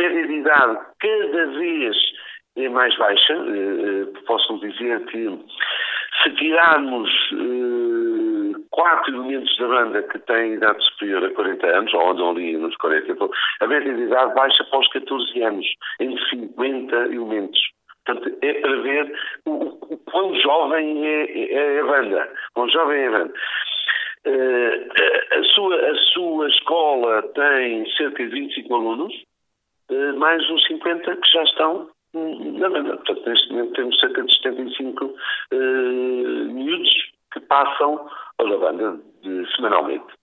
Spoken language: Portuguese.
média de idade cada vez é mais baixa. Posso dizer que se tirarmos 4 elementos da banda que têm idade superior a 40 anos, ou andam ali nos 40, a média de idade baixa para os 14 anos, entre 50 elementos. Portanto, é para ver o quão jovem é a banda. Quão jovem é a banda. A sua escola tem cerca de 25 alunos, mais uns 50 que já estão na banda. Portanto, neste momento temos cerca de 75 miúdos que passam pela banda semanalmente.